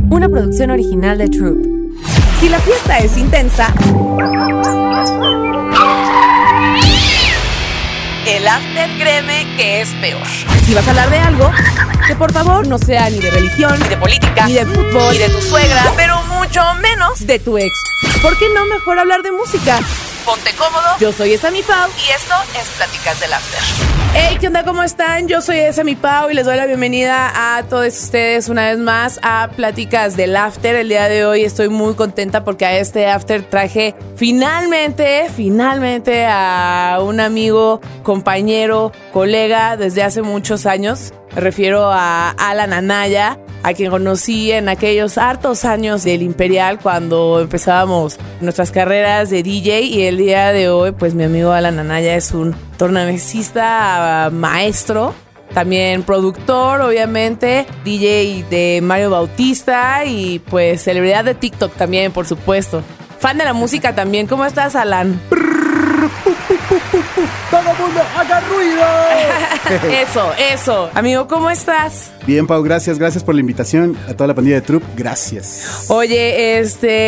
una producción original de Troop. Si la fiesta es intensa, el after, créeme que es peor. Si vas a hablar de algo, que por favor no sea ni de religión, ni de política, ni de fútbol, ni de tu suegra, pero mucho menos de tu ex. ¿Por qué no mejor hablar de música? Ponte cómodo. Yo soy Esami Pau y esto es Pláticas del After. Hey, ¿qué onda? ¿Cómo están? Yo soy Esami Pau y les doy la bienvenida a todos ustedes una vez más a Pláticas del After. El día de hoy estoy muy contenta porque a este After traje finalmente a un amigo, compañero, colega desde hace muchos años. Me refiero a Alan Anaya, a quien conocí en aquellos hartos años del Imperial cuando empezábamos nuestras carreras de DJ, y el día de hoy pues mi amigo Alan Anaya es un tornamesista maestro, también productor, obviamente, DJ de Mario Bautista y pues celebridad de TikTok también, por supuesto. Fan de la música también. ¿Cómo estás, Alan? ¡Todo el mundo haga ruido! Eso. Amigo, ¿cómo estás? Bien, Pau, gracias por la invitación. A toda la pandilla de Troop, gracias. Oye,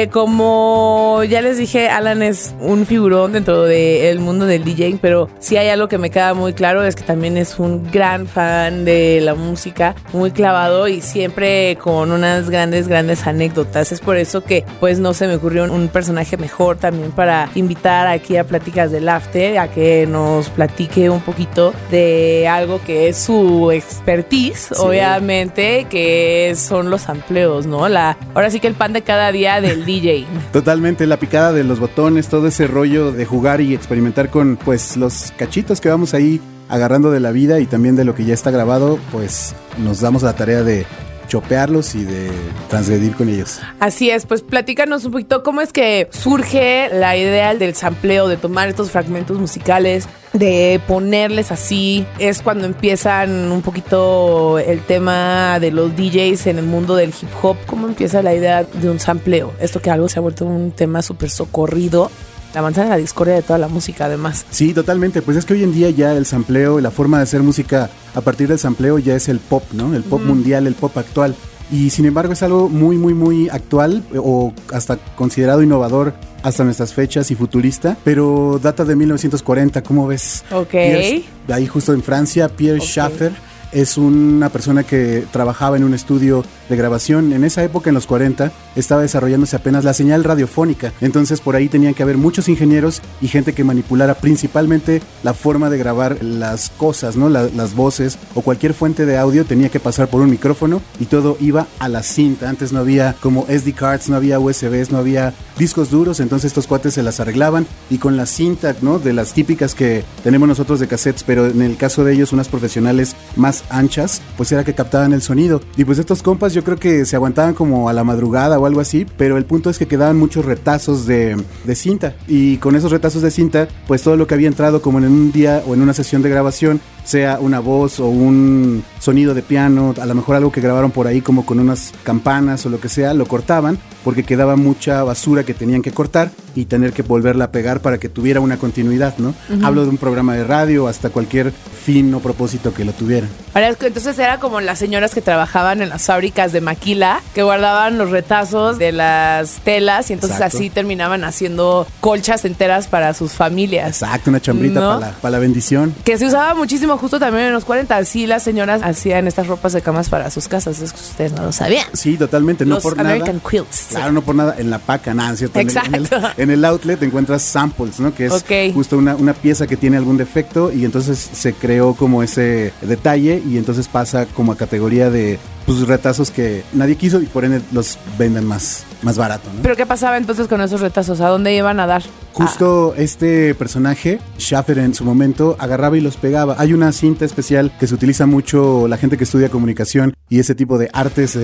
como ya les dije, Alan es un figurón dentro del mundo del DJing, pero sí hay algo que me queda muy claro, es que también es un gran fan de la música, muy clavado y siempre con unas grandes anécdotas. Es por eso que pues no se me ocurrió un personaje mejor también para invitar aquí a Pláticas del After, a que nos platique un poquito de algo que es su expertise, sí. Obviamente, que son los sampleos, ¿no? Ahora sí que el pan de cada día del DJ. Totalmente, la picada de los botones, todo ese rollo de jugar y experimentar con pues los cachitos que vamos ahí agarrando de la vida y también de lo que ya está grabado, pues nos damos la tarea de chopearlos y de transgredir con ellos. Así es, pues platícanos un poquito cómo es que surge la idea del sampleo, de tomar estos fragmentos musicales, de ponerles así. Es cuando empiezan un poquito el tema de los DJs en el mundo del hip hop. ¿Cómo empieza la idea de un sampleo? Esto que algo se ha vuelto un tema súper socorrido. La manzana de la discordia de toda la música, además. Sí, totalmente. Pues es que hoy en día ya el sampleo, la forma de hacer música a partir del sampleo ya es el pop, ¿no? El pop mundial, el pop actual. Y sin embargo es algo muy actual o hasta considerado innovador hasta nuestras fechas y futurista, pero data de 1940, ¿cómo ves? Ok. Ahí justo en Francia, Pierre Schaeffer es una persona que trabajaba en un estudio de grabación. En esa época, en los 40, estaba desarrollándose apenas la señal radiofónica. Entonces por ahí tenían que haber muchos ingenieros y gente que manipulara principalmente la forma de grabar las cosas, ¿no? Las voces o cualquier fuente de audio tenía que pasar por un micrófono y todo iba a la cinta. Antes no había como SD cards, no había USBs, no había discos duros, entonces estos cuates se las arreglaban y con la cinta, ¿no? De las típicas que tenemos nosotros de cassettes, pero en el caso de ellos unas profesionales más anchas, pues era que captaban el sonido. Y pues estos compas yo creo que se aguantaban como a la madrugada o algo así, pero el punto es que quedaban muchos retazos de cinta, y con esos retazos de cinta, pues todo lo que había entrado como en un día o en una sesión de grabación, sea una voz o un sonido de piano, a lo mejor algo que grabaron por ahí como con unas campanas o lo que sea, lo cortaban porque quedaba mucha basura que tenían que cortar y tener que volverla a pegar para que tuviera una continuidad, ¿no? Uh-huh. Hablo de un programa de radio hasta cualquier fin o propósito que lo tuviera. Entonces era como las señoras que trabajaban en las fábricas de maquila, que guardaban los retazos de las telas y entonces Exacto. Así terminaban haciendo colchas enteras para sus familias. Exacto, una chambrita, ¿no? para la bendición. Que se usaba muchísimo justo también en los 40, así las señoras hacían estas ropas de camas para sus casas, es que ustedes no lo sabían. Sí, totalmente, no los por American nada. Quilts. Claro, sí. No por nada, en la paca, nada, ¿cierto? Exacto. En el outlet encuentras samples, ¿no? Que es justo una pieza que tiene algún defecto y entonces se creó como ese detalle y entonces pasa como a categoría de pues retazos que nadie quiso y por ende los venden más barato, ¿no? ¿Pero qué pasaba entonces con esos retazos? ¿A dónde iban a dar? Justo este personaje, Schaeffer, en su momento agarraba y los pegaba. Hay una cinta especial que se utiliza mucho la gente que estudia comunicación y ese tipo de artes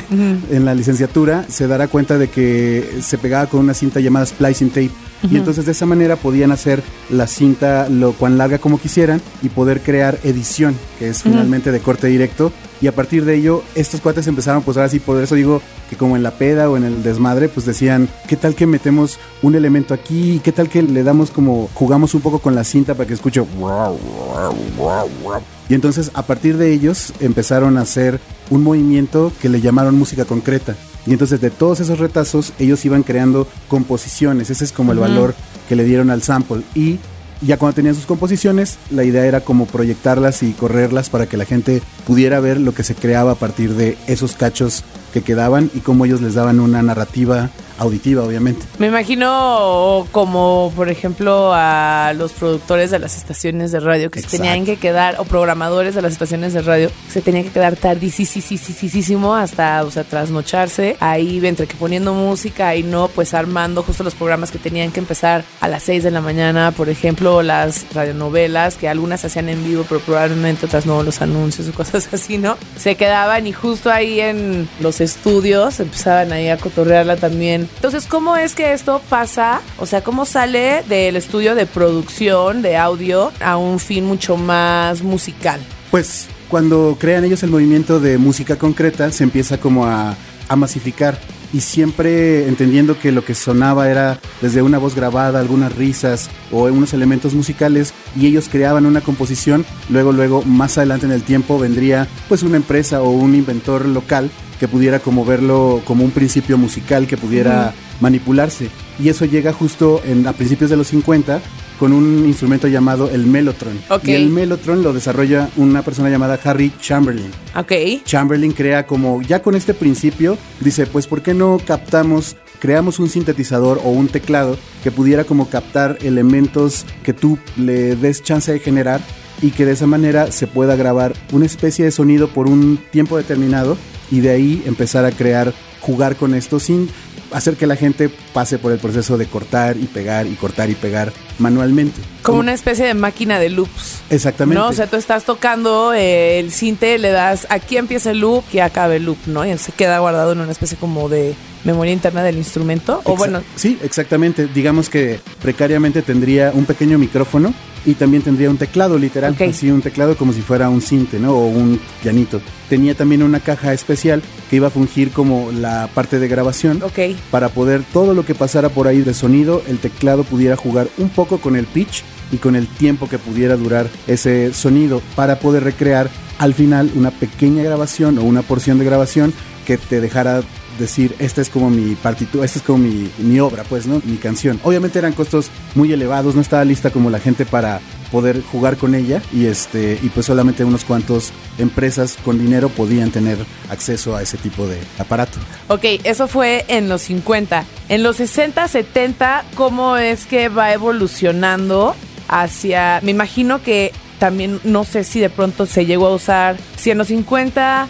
en la licenciatura, se dará cuenta de que se pegaba con una cinta llamada splicing tape. Y entonces de esa manera podían hacer la cinta lo cuán larga como quisieran y poder crear edición, que es finalmente de corte directo. Y a partir de ello, estos cuates empezaron, pues ahora sí, por eso digo que como en la peda o en el desmadre, pues decían, ¿qué tal que metemos un elemento aquí? ¿Qué tal que le damos como, jugamos un poco con la cinta para que escuche? Y entonces a partir de ellos empezaron a hacer un movimiento que le llamaron música concreta. Y entonces de todos esos retazos ellos iban creando composiciones. Ese es como el valor que le dieron al sample. Y ya cuando tenían sus composiciones, la idea era como proyectarlas y correrlas para que la gente pudiera ver lo que se creaba a partir de esos cachos que quedaban y cómo ellos les daban una narrativa auditiva, obviamente. Me imagino como, por ejemplo, a los productores de las estaciones de radio que se tenían que quedar, o programadores de las estaciones de radio, se tenían que quedar tardísimo hasta, o sea, trasnocharse, ahí entre que poniendo música y no, pues armando justo los programas que tenían que empezar a las 6 de la mañana, por ejemplo, las radionovelas, que algunas se hacían en vivo, pero probablemente otras no, los anuncios o cosas así, ¿no? Se quedaban y justo ahí en los estudios empezaban ahí a cotorrearla también. Entonces, ¿cómo es que esto pasa? O sea, ¿cómo sale del estudio de producción de audio a un fin mucho más musical? Pues cuando crean ellos el movimiento de música concreta, se empieza como a masificar. Y siempre entendiendo que lo que sonaba era desde una voz grabada, algunas risas o unos elementos musicales, y ellos creaban una composición. Luego, más adelante en el tiempo vendría pues una empresa o un inventor local que pudiera como verlo como un principio musical que pudiera manipularse. Y eso llega justo a principios de los 50 con un instrumento llamado el mellotron. Okay. Y el mellotron lo desarrolla una persona llamada Harry Chamberlain. Okay. Chamberlain crea como, ya con este principio, dice, pues ¿por qué no creamos un sintetizador o un teclado que pudiera como captar elementos que tú le des chance de generar y que de esa manera se pueda grabar una especie de sonido por un tiempo determinado y de ahí empezar a jugar con esto sin hacer que la gente pase por el proceso de cortar y pegar manualmente. Como una especie de máquina de loops. Exactamente. ¿No? O sea, tú estás tocando el sinte, le das, aquí empieza el loop y acaba el loop, ¿no? Y se queda guardado en una especie como de memoria interna del instrumento. O bueno. Sí, exactamente. Digamos que precariamente tendría un pequeño micrófono y también tendría un teclado literal, así un teclado como si fuera un sinte, ¿no? O un pianito. Tenía también una caja especial que iba a fungir como la parte de grabación para poder todo lo que pasara por ahí de sonido, el teclado pudiera jugar un poco con el pitch y con el tiempo que pudiera durar ese sonido para poder recrear al final una pequeña grabación o una porción de grabación que te dejara decir, esta es como mi partitura, esta es como mi obra, pues, ¿no? Mi canción. Obviamente eran costos muy elevados, no estaba lista como la gente para poder jugar con ella y pues solamente unos cuantos empresas con dinero podían tener acceso a ese tipo de aparato. Ok, eso fue en los 50. En los 60, 70, ¿cómo es que va evolucionando hacia, me imagino que también, no sé si de pronto se llegó a usar, si en los 50,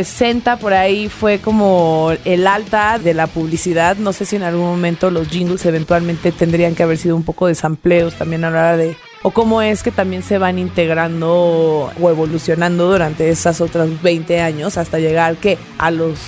60 por ahí fue como el alta de la publicidad, no sé si en algún momento los jingles eventualmente tendrían que haber sido un poco de sampleos también a la hora de, o cómo es que también se van integrando o evolucionando durante esas otras 20 años hasta llegar que a los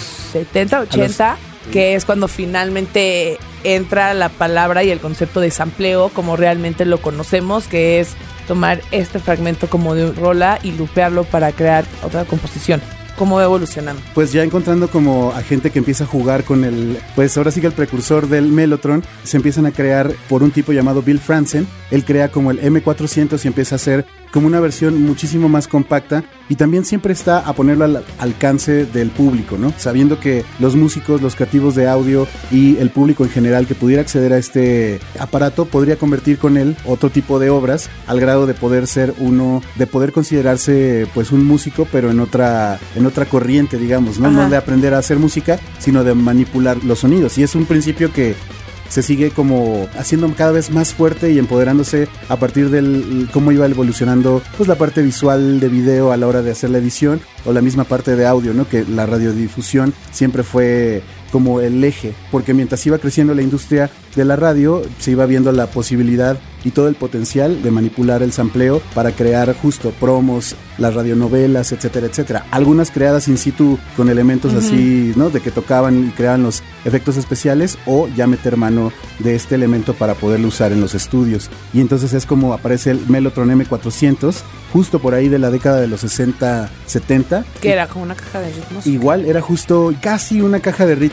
70, 80, que es cuando finalmente entra la palabra y el concepto de sampleo como realmente lo conocemos, que es tomar este fragmento como de rola y lupearlo para crear otra composición. ¿Cómo va evolucionando? Pues ya encontrando como a gente que empieza a jugar con pues ahora sí que el precursor del mellotron, se empiezan a crear por un tipo llamado Bill Franzen. Él crea como el M400 y empieza a hacer como una versión muchísimo más compacta y también siempre está a ponerlo al alcance del público, ¿no? Sabiendo que los músicos, los creativos de audio y el público en general que pudiera acceder a este aparato podría convertir con él otro tipo de obras al grado de poder ser de poder considerarse pues un músico pero en otra corriente, digamos, ¿no? No de aprender a hacer música, sino de manipular los sonidos. Y es un principio que se sigue como haciendo cada vez más fuerte y empoderándose a partir del cómo iba evolucionando pues la parte visual de video a la hora de hacer la edición o la misma parte de audio, ¿no? Que la radiodifusión siempre fue como el eje, porque mientras iba creciendo la industria de la radio, se iba viendo la posibilidad y todo el potencial de manipular el sampleo para crear justo promos, las radionovelas, etcétera, etcétera. Algunas creadas in situ con elementos así, ¿no? De que tocaban y creaban los efectos especiales o ya meter mano de este elemento para poderlo usar en los estudios. Y entonces es como aparece el Mellotron M400, justo por ahí de la década de los 60, 70. Que era como una caja de ritmos. Igual, era justo casi una caja de ritmos,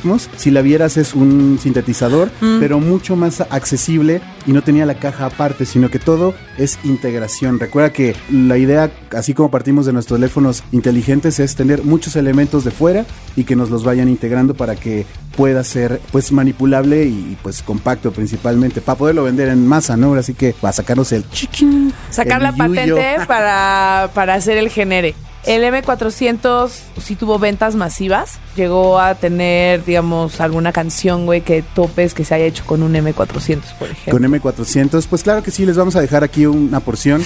mismos. Si la vieras es un sintetizador, pero mucho más accesible y no tenía la caja aparte, sino que todo es integración. Recuerda que la idea, así como partimos de nuestros teléfonos inteligentes, es tener muchos elementos de fuera y que nos los vayan integrando para que pueda ser pues manipulable y pues compacto principalmente, para poderlo vender en masa, ¿no? Así que va a sacarnos el chiquín. Sacar la patente para hacer el genere. El M400 sí tuvo ventas masivas. Llegó a tener, digamos, alguna canción, güey, que topes que se haya hecho con un M400, por ejemplo. Con M400, pues claro que sí, les vamos a dejar aquí una porción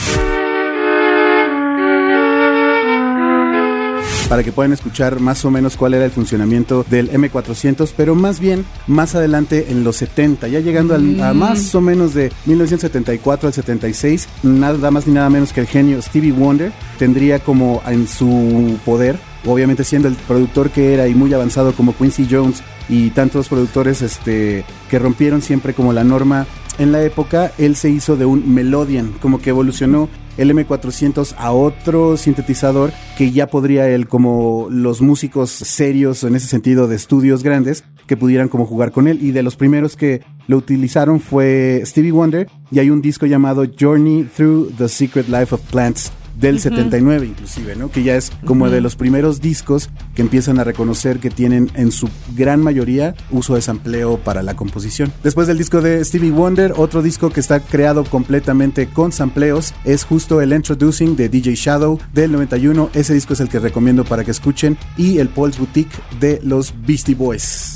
para que puedan escuchar más o menos cuál era el funcionamiento del M400, pero más bien más adelante en los 70, ya llegando a más o menos de 1974 al 76, nada más ni nada menos que el genio Stevie Wonder tendría como en su poder, obviamente siendo el productor que era y muy avanzado como Quincy Jones y tantos productores que rompieron siempre como la norma en la época, él se hizo de un Melodian, como que evolucionó el M400 a otro sintetizador que ya podría él, como los músicos serios en ese sentido de estudios grandes, que pudieran como jugar con él, y de los primeros que lo utilizaron fue Stevie Wonder, y hay un disco llamado Journey Through the Secret Life of Plants del 79 inclusive, ¿no? Que ya es como de los primeros discos que empiezan a reconocer que tienen en su gran mayoría uso de sampleo para la composición. Después del disco de Stevie Wonder, otro disco que está creado completamente con sampleos es justo el Introducing de DJ Shadow del 91. Ese disco es el que recomiendo para que escuchen, y el Paul's Boutique de los Beastie Boys.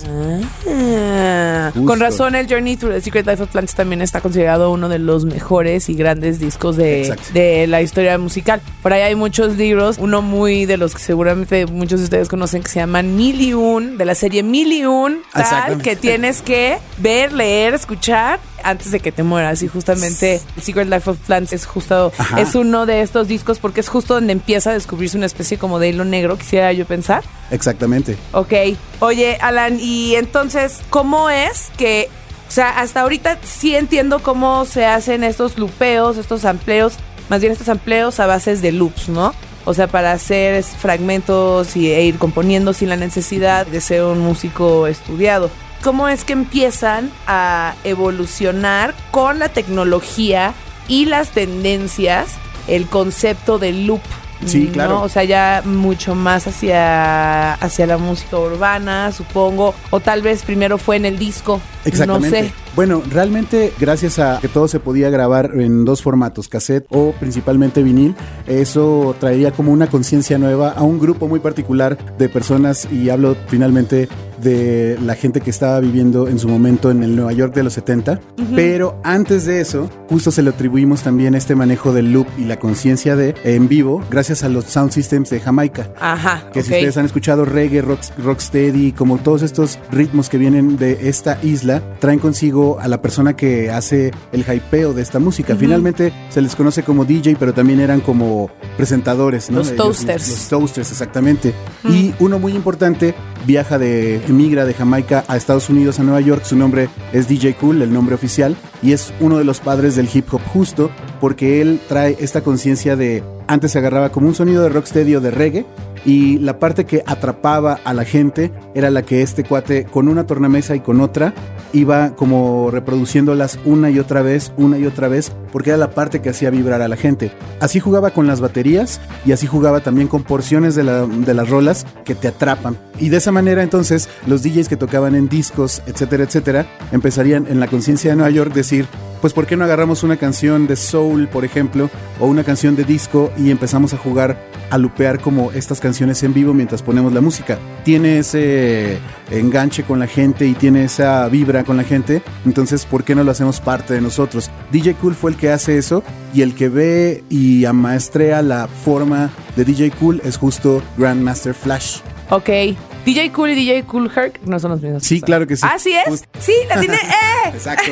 Con razón, el Journey Through the Secret Life of Plants también está considerado uno de los mejores y grandes discos de la historia musical. Por ahí hay muchos libros, uno muy de los que seguramente muchos de ustedes conocen, que se llama Mil y Un, de la serie Mil y Un, tal, que tienes que ver, leer, escuchar antes de que te mueras. Y justamente The Secret Life of Plants es uno de estos discos, porque es justo donde empieza a descubrirse una especie como de hilo negro, quisiera yo pensar. Exactamente. Ok. Oye, Alan, y entonces, ¿cómo es que, o sea, hasta ahorita sí entiendo cómo se hacen estos lupeos, estos sampleos, más bien estos sampleos a bases de loops, ¿no? O sea, para hacer fragmentos e ir componiendo sin la necesidad de ser un músico estudiado. ¿Cómo es que empiezan a evolucionar con la tecnología y las tendencias el concepto del loop? Sí, claro. ¿No? O sea, ya mucho más hacia la música urbana, supongo. O tal vez primero fue en el disco. Exactamente. No sé. Bueno, realmente gracias a que todo se podía grabar en dos formatos, cassette o principalmente vinil, eso traería como una conciencia nueva a un grupo muy particular de personas, y hablo finalmente de la gente que estaba viviendo en su momento en el Nueva York de los 70, pero antes de eso, justo se le atribuimos también este manejo del loop y la conciencia de en vivo, gracias a los sound systems de Jamaica. Ajá, que si ustedes han escuchado reggae, rocksteady, como todos estos ritmos que vienen de esta isla, traen consigo a la persona que hace el hypeo de esta música. Finalmente se les conoce como DJ, pero también eran como presentadores, ¿no? Los toasters. Los toasters, exactamente. Y uno muy importante emigra de Jamaica a Estados Unidos, a Nueva York. Su nombre es DJ Kool, el nombre oficial, y es uno de los padres del hip hop, justo porque él trae esta conciencia de, antes se agarraba como un sonido de rocksteady o de reggae, y la parte que atrapaba a la gente era la que este cuate con una tornamesa y con otra iba como reproduciéndolas una y otra vez, porque era la parte que hacía vibrar a la gente. Así jugaba con las baterías y así jugaba también con porciones de las rolas que te atrapan. Y de esa manera entonces los DJs que tocaban en discos, etcétera, etcétera, empezarían en la conciencia de Nueva York decir, pues ¿por qué no agarramos una canción de soul, por ejemplo, o una canción de disco y empezamos a jugar, a lupear como estas canciones en vivo mientras ponemos la música? Tiene ese enganche con la gente y tiene esa vibra con la gente, entonces ¿por qué no lo hacemos parte de nosotros? DJ Kool fue el que hace eso, y el que ve y amaestrea la forma de DJ Kool es justo Grandmaster Flash. Ok. DJ Kool y DJ Kool Herc no son los mismos. Sí, claro que sí. ¿Ah, sí es? Sí, la tiene. Exacto.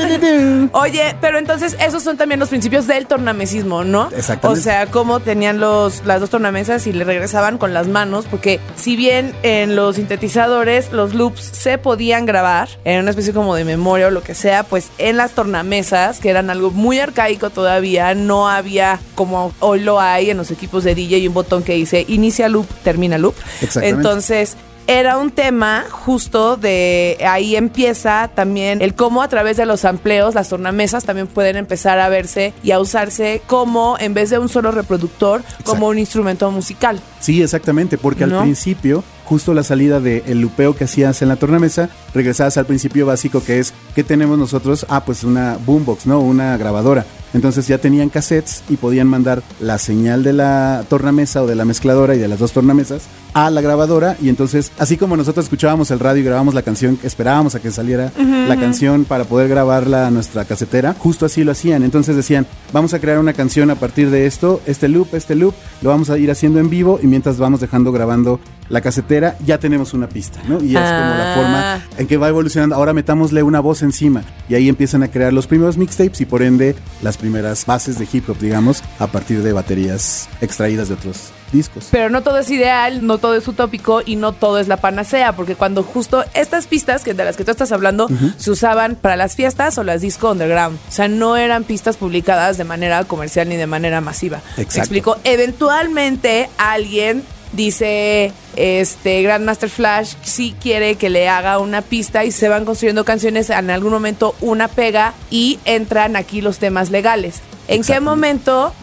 Oye, pero entonces esos son también los principios del tornamesismo, ¿no? Exactamente. O sea, cómo tenían las dos tornamesas y le regresaban con las manos, porque si bien en los sintetizadores los loops se podían grabar en una especie como de memoria o lo que sea, pues en las tornamesas, que eran algo muy arcaico todavía, no había como hoy lo hay en los equipos de DJ un botón que dice inicia loop, termina loop. Exactamente. Entonces era un tema justo de ahí empieza también el cómo a través de los sampleos las tornamesas también pueden empezar a verse y a usarse como, en vez de un solo reproductor, como un instrumento musical. Sí, exactamente, porque al principio, justo la salida del lupeo que hacías en la tornamesa, regresabas al principio básico, que es, ¿qué tenemos nosotros? Pues una boombox, ¿no? Una grabadora. Entonces ya tenían cassettes y podían mandar la señal de la tornamesa o de la mezcladora y de las dos tornamesas a la grabadora, y entonces, así como nosotros escuchábamos el radio y grabábamos la canción, esperábamos a que saliera la canción para poder grabarla a nuestra casetera, justo así lo hacían. Entonces decían, vamos a crear una canción a partir de esto, este loop, lo vamos a ir haciendo en vivo, y mientras vamos dejando grabando la casetera, ya tenemos una pista, ¿no? Y es como la forma en que va evolucionando. Ahora metámosle una voz encima, y ahí empiezan a crear los primeros mixtapes y por ende las primeras bases de hip hop, digamos, a partir de baterías extraídas de otros discos. Pero no todo es ideal, no todo es utópico y no todo es la panacea, porque cuando justo estas pistas de las que tú estás hablando se usaban para las fiestas o las disco underground, o sea, no eran pistas publicadas de manera comercial ni de manera masiva. Exacto. ¿Me explico? Eventualmente alguien dice, Grandmaster Flash sí quiere que le haga una pista, y se van construyendo canciones, en algún momento una pega y entran aquí los temas legales. ¿En qué momento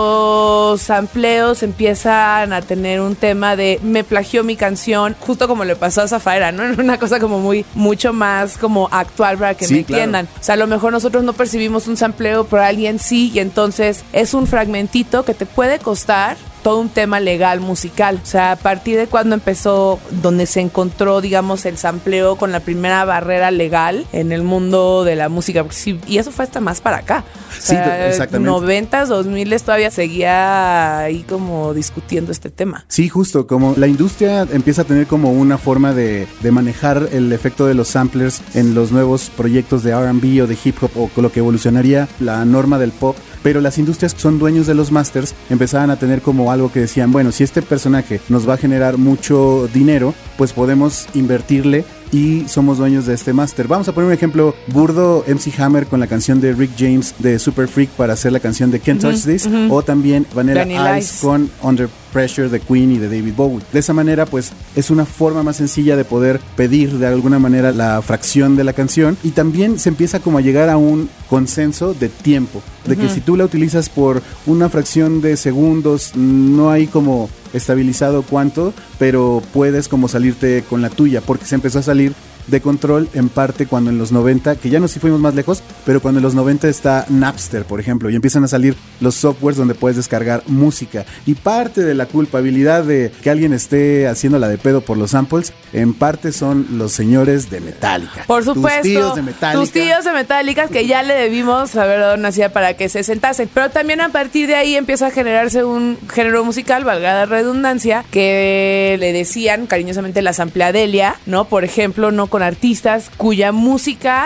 los sampleos empiezan a tener un tema de me plagió mi canción, justo como le pasó a Zafaera, ¿no? En una cosa como mucho más como actual para que me entiendan. Claro. O sea, a lo mejor nosotros no percibimos un sampleo, pero alguien sí, y entonces es un fragmentito que te puede costar todo un tema legal musical. O sea, a partir de cuando empezó, donde se encontró, digamos, el sampleo con la primera barrera legal en el mundo de la música. Sí, y eso fue hasta más para acá. O sea, sí, exactamente. 90s, 2000s todavía seguía ahí como discutiendo este tema. Sí, justo, como la industria empieza a tener como una forma de manejar el efecto de los samplers en los nuevos proyectos de R&B o de hip hop, o con lo que evolucionaría la norma del pop. Pero las industrias que son dueños de los masters empezaban a tener como algo que decían, bueno, si este personaje nos va a generar mucho dinero, pues podemos invertirle y somos dueños de este máster. Vamos a poner un ejemplo burdo: MC Hammer con la canción de Rick James de Super Freak para hacer la canción de Can't Touch This, o también Vanilla Ice con Under Pressure de Queen y de David Bowie. De esa manera, pues, es una forma más sencilla de poder pedir de alguna manera la fracción de la canción, y también se empieza como a llegar a un consenso de tiempo, de que si tú la utilizas por una fracción de segundos, no hay como estabilizado cuánto, pero puedes como salirte con la tuya, porque se empezó a salir de control en parte cuando en los 90, que ya no si fuimos más lejos, pero cuando en los 90 está Napster, por ejemplo, y empiezan a salir los softwares donde puedes descargar música, y parte de la culpabilidad de que alguien esté haciéndola de pedo por los samples, en parte son los señores de Metallica. Por supuesto, tus tíos de Metallica, que ya le debimos haber dado una silla para que se sentasen, pero también a partir de ahí empieza a generarse un género musical, valga la redundancia, que le decían cariñosamente la sampleadelia, ¿no? Por ejemplo, no con artistas cuya música,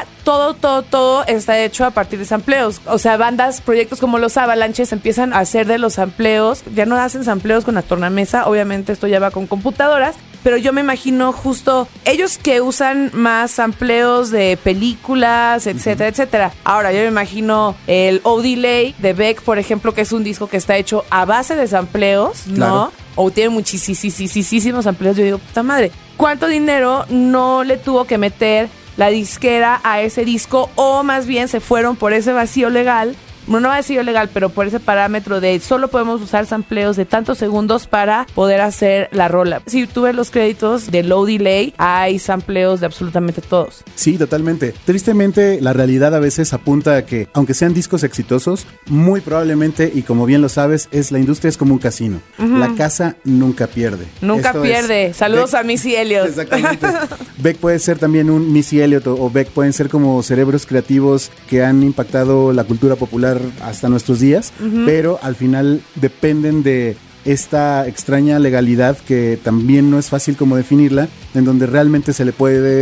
todo está hecho a partir de sampleos. O sea, bandas, proyectos como los Avalanches empiezan a hacer de los sampleos, ya no hacen sampleos con la tornamesa, obviamente esto ya va con computadoras, pero yo me imagino justo ellos que usan más sampleos de películas, etcétera, etcétera. Ahora, yo me imagino el O-Delay de Beck, por ejemplo, que es un disco que está hecho a base de sampleos, ¿no? Claro. O tiene muchísimos sampleos. Yo digo, puta madre, ¿cuánto dinero no le tuvo que meter la disquera a ese disco? O más bien se fueron por ese vacío legal, no vacío legal, pero por ese parámetro de solo podemos usar sampleos de tantos segundos para poder hacer la rola. Si tú ves los créditos de Low Delay, hay sampleos de absolutamente todos. Sí, totalmente. Tristemente, la realidad a veces apunta a que, aunque sean discos exitosos, muy probablemente, y como bien lo sabes, la industria es como un casino. La casa nunca pierde. Nunca pierde. Saludos a Missy Elliott. Exactamente. Beck puede ser también un Missy Elliott, o Beck pueden ser como cerebros creativos que han impactado la cultura popular hasta nuestros días, pero al final dependen de esta extraña legalidad que también no es fácil como definirla, en donde realmente se le puede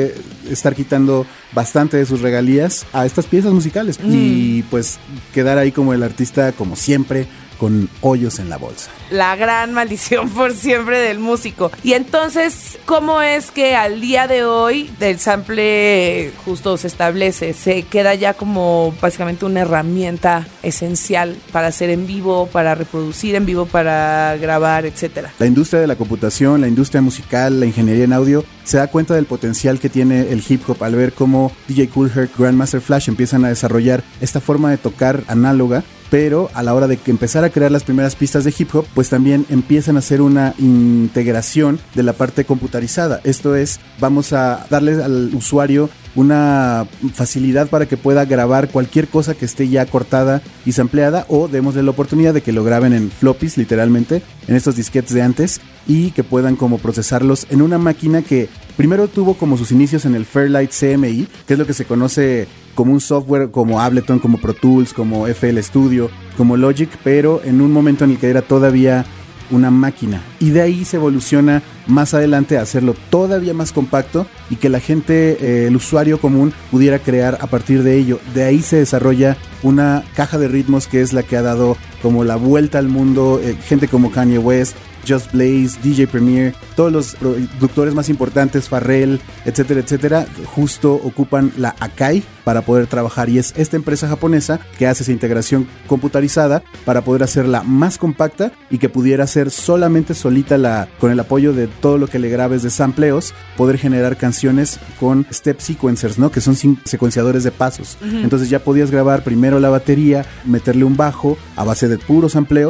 estar quitando bastante de sus regalías a estas piezas musicales y pues quedar ahí como el artista, como siempre, con hoyos en la bolsa. La gran maldición por siempre del músico. Y entonces, ¿cómo es que al día de hoy el sample justo se establece? Se queda ya como básicamente una herramienta esencial para hacer en vivo, para reproducir en vivo, para grabar, etcétera. La industria de la computación, la industria musical, la ingeniería en audio se da cuenta del potencial que tiene el hip hop al ver cómo DJ Kool Herc, Grandmaster Flash empiezan a desarrollar esta forma de tocar análoga, pero a la hora de que empezar a crear las primeras pistas de hip hop, pues también empiezan a hacer una integración de la parte computarizada. Esto es, vamos a darle al usuario una facilidad para que pueda grabar cualquier cosa que esté ya cortada y sampleada, o démosle la oportunidad de que lo graben en floppies, literalmente, en estos disquetes de antes, y que puedan como procesarlos en una máquina que primero tuvo como sus inicios en el Fairlight CMI, que es lo que se conoce como un software como Ableton, como Pro Tools, como FL Studio, como Logic, pero en un momento en el que era todavía una máquina, y de ahí se evoluciona más adelante a hacerlo todavía más compacto y que la gente, el usuario común, pudiera crear a partir de ello. De ahí se desarrolla una caja de ritmos que es la que ha dado como la vuelta al mundo, gente como Kanye West, Just Blaze, DJ Premier, todos los productores más importantes, Pharrell, etcétera, etcétera, justo ocupan la Akai para poder trabajar, y es esta empresa japonesa que hace esa integración computarizada para poder hacerla más compacta y que pudiera ser solamente solita con el apoyo de todo lo que le grabes de sampleos, poder generar canciones con step sequencers, ¿no? Que son secuenciadores de pasos. Entonces ya podías grabar primero la batería, meterle un bajo a base de puro sampleo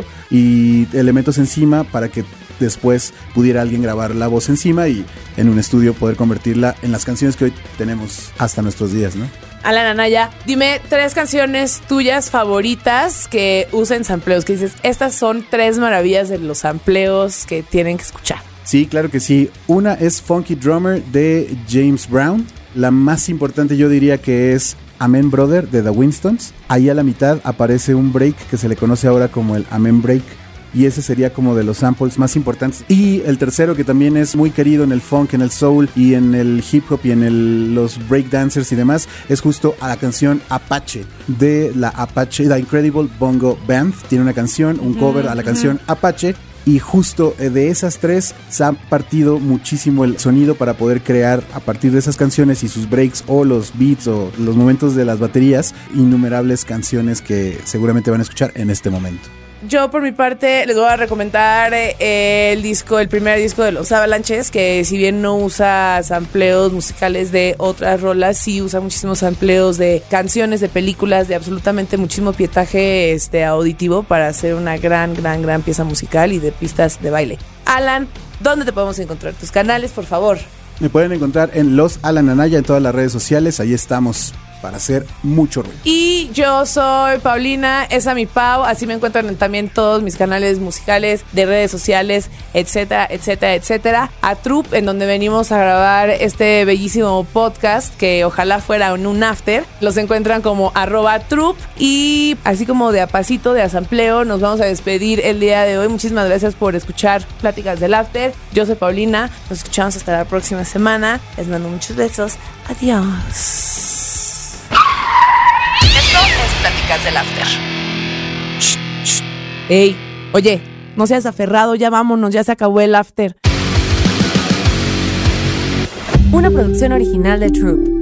y elementos encima para que después pudiera alguien grabar la voz encima y en un estudio poder convertirla en las canciones que hoy tenemos hasta nuestros días, ¿no? Alan Anaya, dime 3 canciones tuyas favoritas que usen sampleos, que dices, estas son 3 maravillas de los sampleos que tienen que escuchar. Sí, claro que sí. Una es Funky Drummer de James Brown. La más importante yo diría que es Amen Brother de The Winstons. Ahí a la mitad aparece un break que se le conoce ahora como el Amen Break, y ese sería como de los samples más importantes. Y el tercero, que también es muy querido en el funk, en el soul y en el hip hop y en los breakdancers y demás, es justo a la canción Apache de la Incredible Bongo Band. Tiene una canción, un cover a la canción Apache. Y justo de esas 3 se ha partido muchísimo el sonido para poder crear a partir de esas canciones y sus breaks o los beats o los momentos de las baterías, innumerables canciones que seguramente van a escuchar en este momento. Yo por mi parte les voy a recomendar el primer disco de Los Avalanches, que si bien no usa sampleos musicales de otras rolas, sí usa muchísimos sampleos de canciones, de películas, de absolutamente muchísimo pietaje auditivo para hacer una gran pieza musical y de pistas de baile. Alan, ¿dónde te podemos encontrar? Tus canales, por favor. Me pueden encontrar en Los Alan Anaya en todas las redes sociales, ahí estamos para hacer mucho ruido. Y yo soy Paulina, esa mi Pau, así me encuentran también todos mis canales musicales, de redes sociales, etcétera, etcétera, etcétera. A Troop, en donde venimos a grabar este bellísimo podcast, que ojalá fuera en un after. Los encuentran como @Troop, y así como de a pasito, de asampleo, nos vamos a despedir el día de hoy. Muchísimas gracias por escuchar Pláticas del After. Yo soy Paulina, nos escuchamos hasta la próxima semana. Les mando muchos besos. Adiós. Esto es Pláticas del After. Ey, oye, no seas aferrado, ya vámonos, ya se acabó el after. Una producción original de Troop.